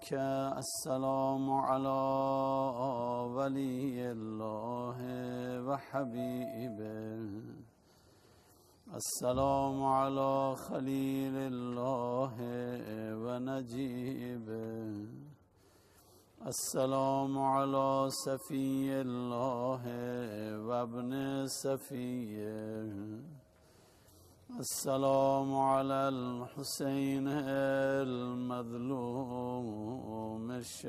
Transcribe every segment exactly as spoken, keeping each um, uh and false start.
عليك السلام على ولي الله وحبيبه السلام على خليل الله ونجيبه السلام على صفي الله وابن صفيه السلام على الحسين المظلوم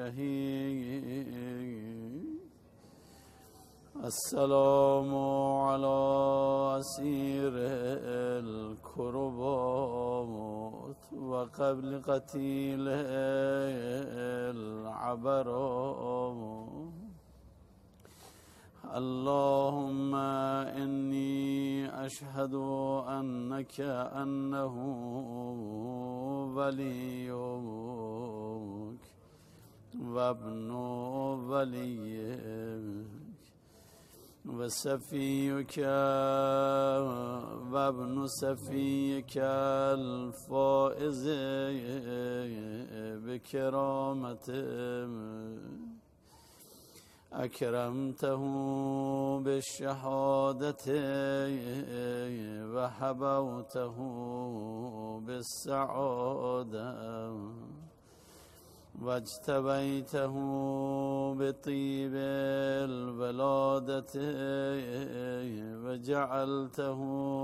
الشهيد السلام على أسير الكربات وقبل قتيل العبرات اللهم إني أشهد أنك أنه وليك وابن وليك وصفيك وابن صفيك الفائز بكرامته أكرمته بالشهادة وحبوته بالسعادة واجتبيته بطيب الولادة وجعلته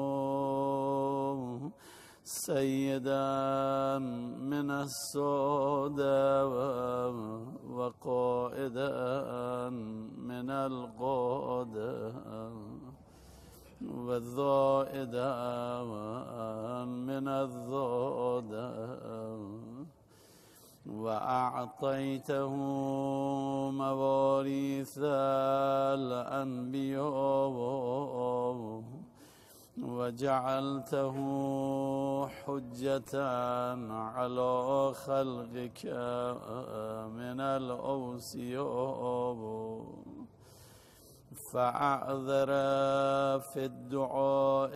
سيدا من السادة وقائدا من القادة والضائدا من الضادة وأعطيته مواريث الأنبياء وجعلته حجة على خلقك من الأوصياء فأعذر في الدعاء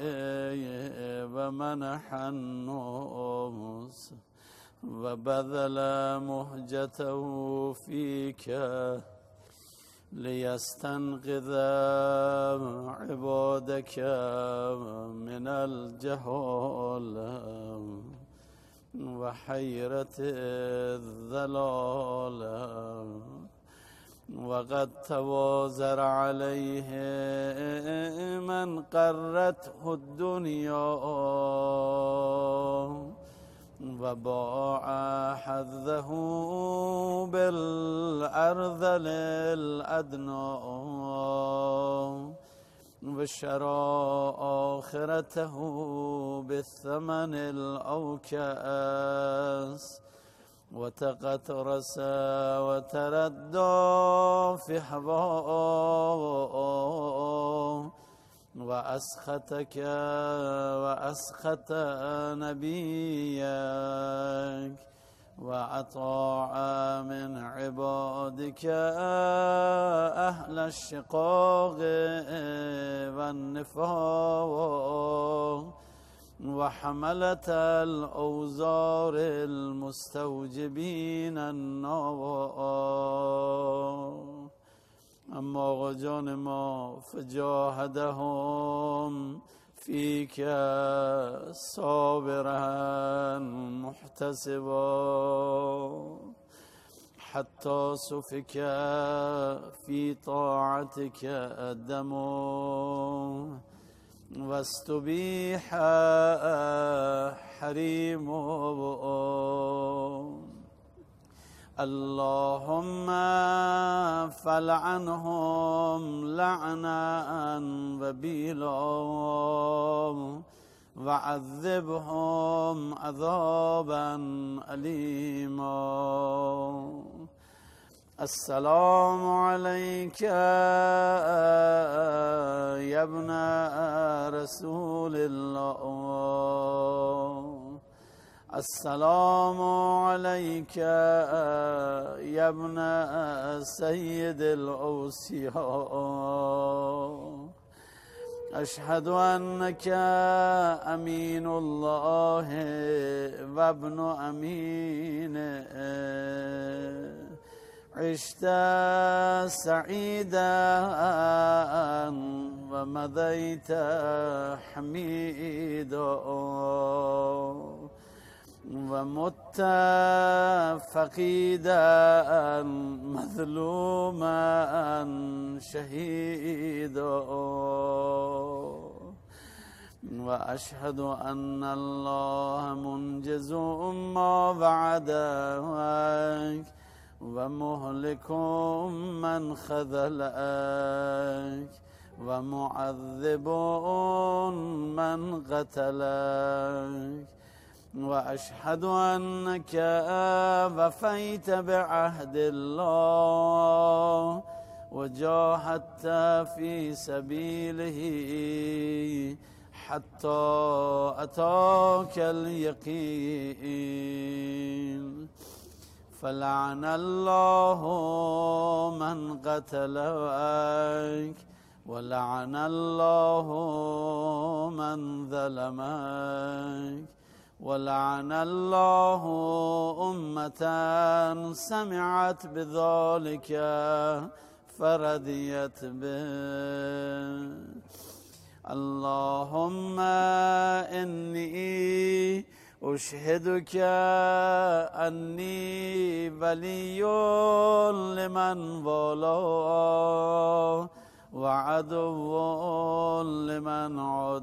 ومنح الناس وبذل مهجته فيك ليستنقذ عبادك من الجهال وحيرة الضلال وقد توازر عليه من قرته الدنيا وباع حظه بالأرذل الأدنى وشرى آخرته بالثمن الأوكأس وتقترس وتردى في هواه وأسختك وأسخت نبيك وأطاع من عبادك أهل الشقاق والنفاق وحملة الأوزار المستوجبين النار اما آقا جان ما فجاهدهم فيك صابرا محتسبا حتى سفك في طاعتك الدم واستبيح حريم اللهم فلعنهم لعنا وبيلا وعذبهم عذابا أليما السلام عليك يا ابن رسول الله السلام عليك يا ابن سيد الأوصياء أشهد أنك أمين الله وابن أمينه عشت سعيدا ومضيت حميدا ومت فقيدا مظلوما شهيدا وأشهد أن الله منجز ما وعدك ومهلك من خذلك ومعذب من قتلك وأشهد أنك وفيت بعهد الله وجاهدت في سبيله حتى أتاك اليقين فلعن الله من قتلك ولعن الله من ظلمك ولعن الله أمة سمعت بذلك فرضيت به. اللهم إني أشهدك أني ولي لمن والاه وعدو لمن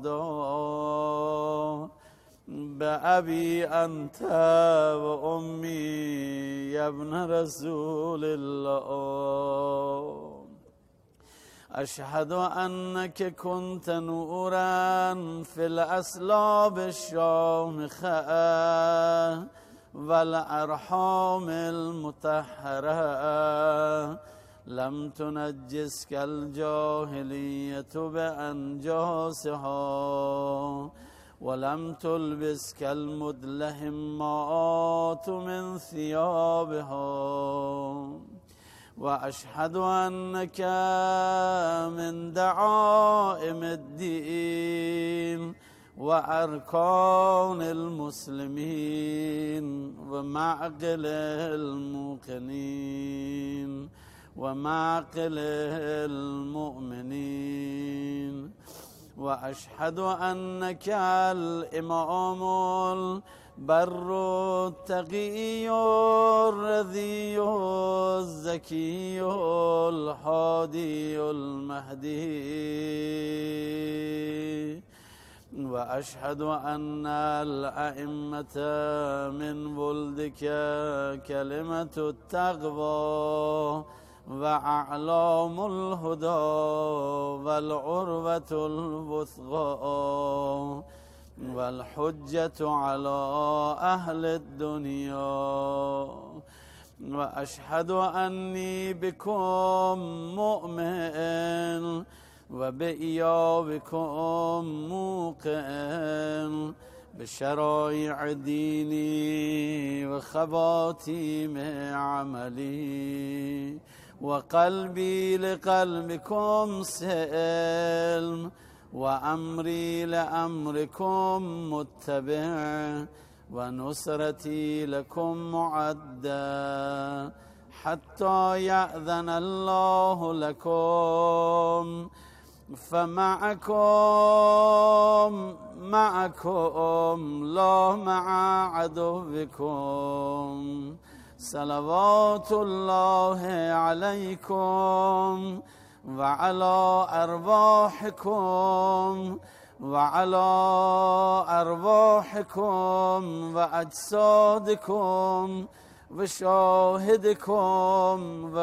عاداه بأبي أنت وأمي يا ابن رسول الله. أشهد أنك كنت نورا في الأسلاب الشامخة والأرحام المطهرة لم تنجسك الجاهلية بأنجاسها ولم تلبسك المدلهمات من ثيابها. وأشهد أنك من دعائم الدين وأركان المسلمين ومعقل الموقنين ومعقل المؤمنين. وأشهد أنك الإمام البر التقي الرضي الزكي الهادي المهدي. وأشهد أن الأئمة من ولدك كلمة التقوى وأعلام الهدى والعروة الوثقى والحجة على أهل الدنيا. وأشهد أني بكم مؤمن وبإيابكم موقن بشرائع ديني وخواتيم عملي وقلبي لقلبكم سلم وأمري لأمركم متبع ونصرتي لكم معدة حتى يأذن الله لكم فمعكم معكم لا مع عدوكم. صلوات الله عليكم وعلى أرواحكم وعلى أرواحكم وأجسادكم وشاهدكم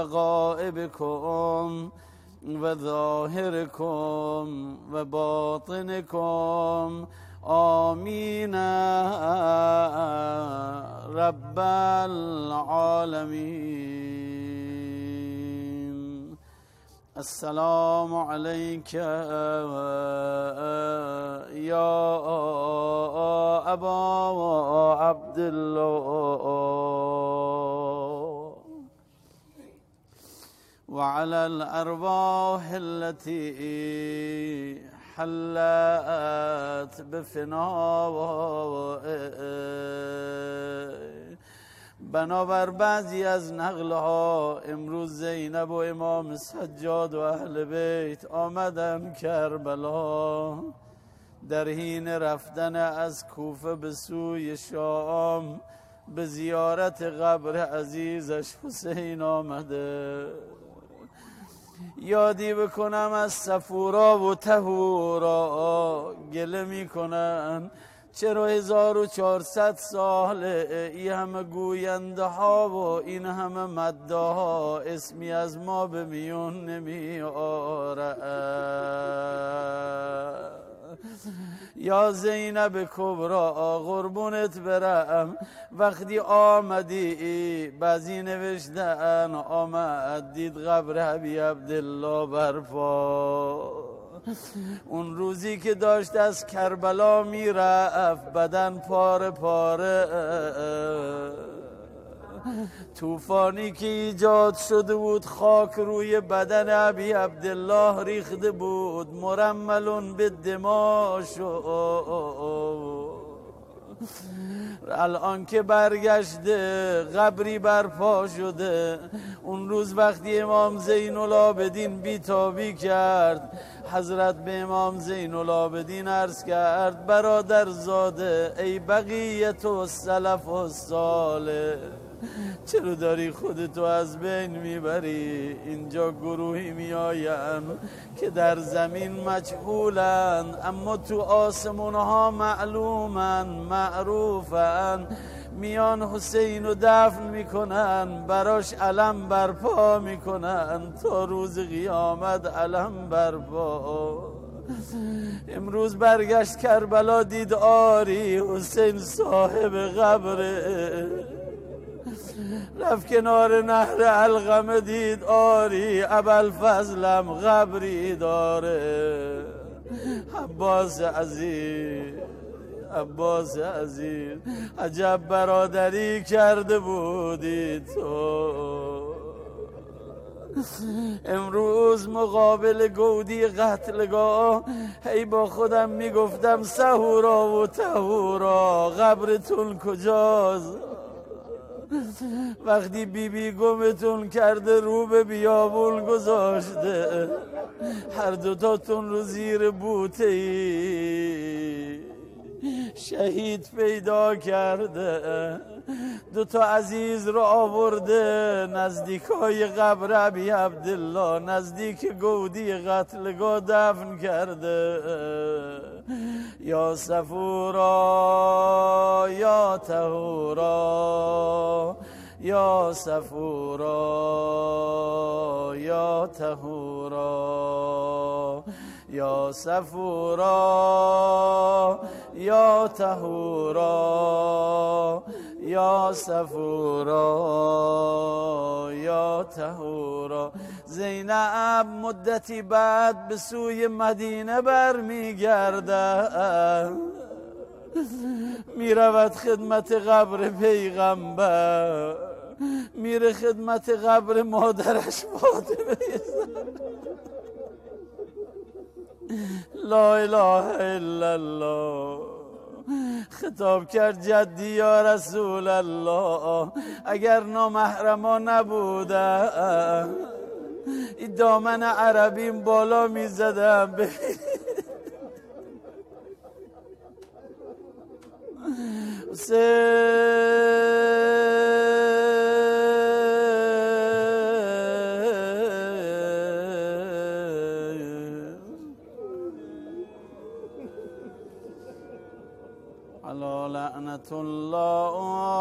وغائبكم وظاهركم وباطنكم آمين رب العالمين. السلام عليك يا أبا عبد الله وعلى الأرواح التي حلت بفنائك بنابر بعضی از نقلها امروز زینب و امام سجاد و اهل بیت آمدن کربلا. در حین رفتن از کوفه به سوی شام به زیارت قبر عزیزش حسین آمده. یادی بکنم از صفورا و طهورا گله میکنن چرا هزار و چهارصد ساله این همه گوینده ها و این همه مده ها اسمی از ما به میون نمی آره. یا زینب کبرا قربونت برم وقتی آمدی بعضی نوشتن آمد دید قبر حبیب عبدالله برپا. اون روزی که داشت از کربلا میرفت بدن پاره پاره، طوفانی که ایجاد شده بود خاک روی بدن ابی عبدالله ریخته بود، مرملون به دماغ شد. الان که برگشته قبری برپا شده. اون روز وقتی امام زین العابدین بیتابی کرد، حضرت به امام زین العابدین عرض کرد برادر زاده ای بقیت و سلف و صالح، چرا داری خودتو از بین میبری؟ اینجا گروهی میآین که در زمین مجهولند اما تو آسمونها معلومن معروفن، میان حسین رو دفن میکنن، براش علم برپا میکنن تا روز قیامت علم برپا. امروز برگشت کربلا دید آری حسین صاحب قبره، رفت کنار نهر علقمه دید آری ابوالفضلم قبری داره. عباس عزیز عباس عزیز عجب برادری کرده بودی تو. امروز مقابل گودی قتلگاه هی با خودم میگفتم سهورا و طهورا قبرتون کجاست؟ وقتی بی بی گمتون کرده رو به بیابون گذاشته، هر دوتاتون رو زیر بوته ای شهید پیدا کرده. دوتا عزیز رو آورده نزدیک های قبر ابی عبدالله، نزدیک گودی قتلگاه دفن کرده. یا صفورا یا طهورا، یا صفورا یا طهورا، یا صفورا یا طهورا، یا صفورا یا طهورا. زینب مدتی بعد به سوی مدینه برمیگردد، میرود خدمت قبر پیغمبر، میره خدمت قبر مادرش فاطمه. لا اله الا الله. خطاب کرد جدی یا رسول الله، اگر نامحرما نبودم این دامن عربیم بالا میزدم. علی لعنت الله